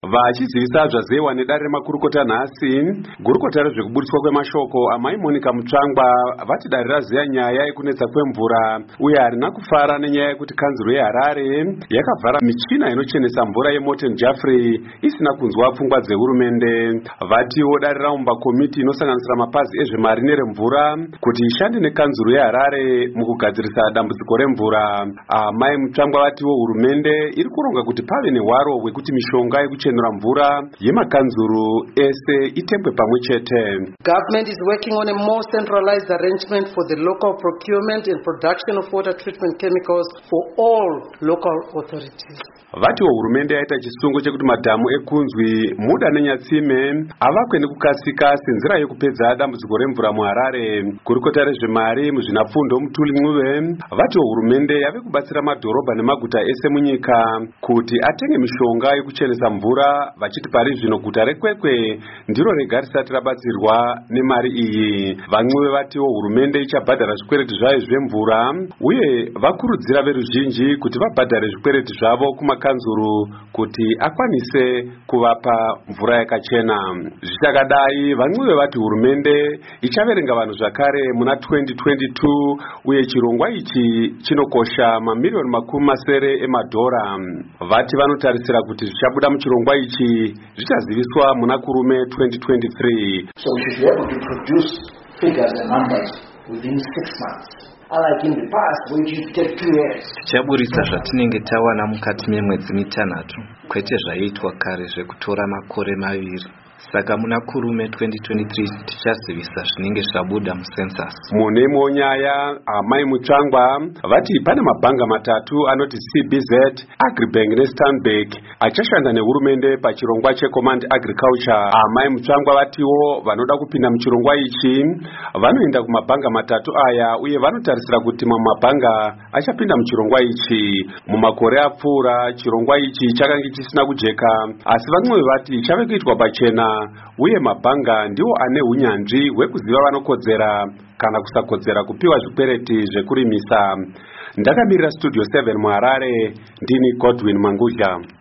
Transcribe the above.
Vachizivisa zvazewa nedare remakurukota nhasi, gurukota rezvekuburitswa kwemashoko amai Monica Mutsvangwa vati dare raziya nyaya yekunetsa kwemvura uye harina kufara nenyaya yekuti kanzuro yeHarare yakavhara michina inochenesa mvura yeMorton Jaffrey isina kunzwa pfungwa dzehurumende. Vatiwo dare raumba komiti inosanganisira mapazi ezvemari neremvura kuti ishande nekanzuro yeHarare mukugadzirisa dambudziko remvura. Amai Mutsvangwa vatiwo hurumende iri kuronga kuti pave nehwaro hwekuti mishonga yekuchenura mvura yemakanzuru ese itengwe pamwe chete. Government is working on a more centralized arrangement for the local procurement and production of water treatment chemicals for all local authorities. Vatiwo hurumende yaita chisungo chekuti madhamu ekunzwi, muda nenyatsime avakwe nekukasika senzira yekupedza dambudziko remvura muHarare. Gurukota rezvemari muzvinapfundo Mutuli Mluve vatiwo hurumende yave kubatsira madhorobha nemaguta ese munyika kuti atenge mishonga yekuchenesa mvura, vachiti pari zvino guta reKwekwe ndiro rega risati rabatsirwa nemari iyi. Vamwe vatiwo hurumende ichabhadhara zvikwereti zvayo zvemvura uye vakurudzira veruzhinji kuti vabhadhare zvikwereti zvavo kumakanzuru kuti akwanise kuvapa mvura yakachena. Zvichakadai, vamwe vati hurumende ichaverenga vanhu zvakare muna 2022 uye chirongwa ichi chinokosha mamiliyoni makumi masere emadhora. Vati vanotarisira kuti zvichabuda muchirongwa ichi zvichaziviswa muna kurume 2023. So we should be able to produce figures and numbers within 6 months. Unlike in the past, which used to take 2 years. Tichaburisa zvatinenge tawana mukati memwedzi mitanhatu, kwete zvaiitwa kare zvekutora makore maviri. Saka muna kurume 2023 tichazivisa zvinenge zvabuda mucensus. Munemo nyaya amai Mutsvangwa vati pane mabhanga matatu anoti CBZ, Agribank neStanbic achashanda nehurumende pachirongwa cheCommand Agriculture. Amai Mutsvangwa vatiwo vanoda kupinda muchirongwa ichi vanoenda kumabhanga matatu aya uye vanotarisira kuti mabhanga achapinda muchirongwa ichi. Mumakore apfuura chirongwa ichi chakange chisina kujeka, asi vamwe vati chave kuitwa pachena uye mabhanga ndiwo ane hunyanzvi hwekuziva vanokodzera kana kusakodzera kupiwa zvikwereti zvekurimisa. Ndakamirira Studio 7 muHarare, ndini Godwin Mangudya.